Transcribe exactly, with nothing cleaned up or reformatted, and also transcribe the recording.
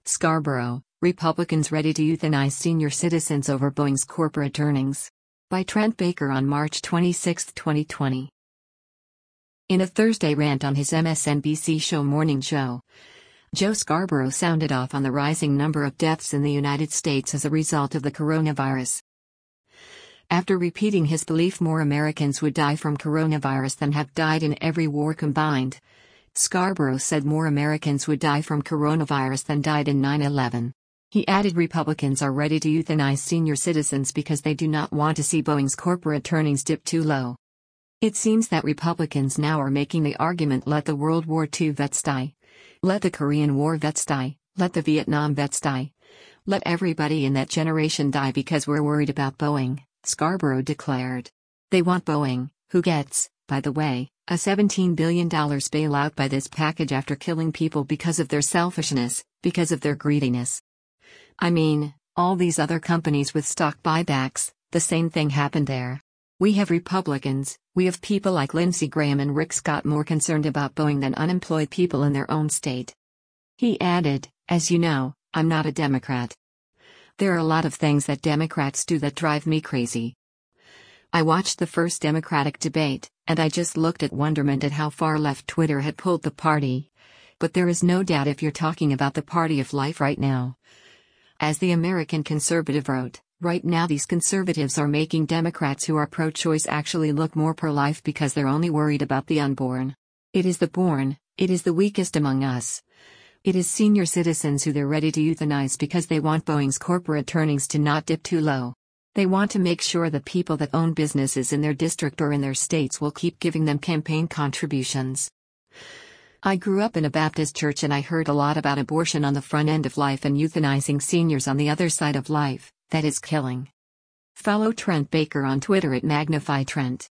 Scarborough, Republicans ready to euthanize senior citizens over Boeing's corporate earnings. By Trent Baker on March twenty-sixth, twenty twenty. In a Thursday rant on his M S N B C show Morning Joe, Joe Scarborough sounded off on the rising number of deaths in the United States as a result of the coronavirus. After repeating his belief more Americans would die from coronavirus than have died in every war combined, Scarborough said more Americans would die from coronavirus than died in nine eleven. He added Republicans are ready to euthanize senior citizens because they do not want to see Boeing's corporate earnings dip too low. It seems that Republicans now are making the argument, let the World War Two vets die. Let the Korean War vets die. Let the Vietnam vets die. Let everybody in that generation die because we're worried about Boeing, Scarborough declared. They want Boeing, who gets, by the way, a seventeen billion dollars bailout by this package after killing people because of their selfishness, because of their greediness. I mean, all these other companies with stock buybacks, the same thing happened there. We have Republicans, we have people like Lindsey Graham and Rick Scott more concerned about Boeing than unemployed people in their own state. He added, as you know, I'm not a Democrat. There are a lot of things that Democrats do that drive me crazy. I watched the first Democratic debate, and I just looked at wonderment at how far left Twitter had pulled the party. But there is no doubt if you're talking about the party of life right now. As the American Conservative wrote, right now these conservatives are making Democrats who are pro-choice actually look more pro-life because they're only worried about the unborn. It is the born, it is the weakest among us. It is senior citizens who they're ready to euthanize because they want Boeing's corporate earnings to not dip too low. They want to make sure the people that own businesses in their district or in their states will keep giving them campaign contributions. I grew up in a Baptist church and I heard a lot about abortion on the front end of life and euthanizing seniors on the other side of life, that is killing. Follow Trent Baker on Twitter at Magnify Trent.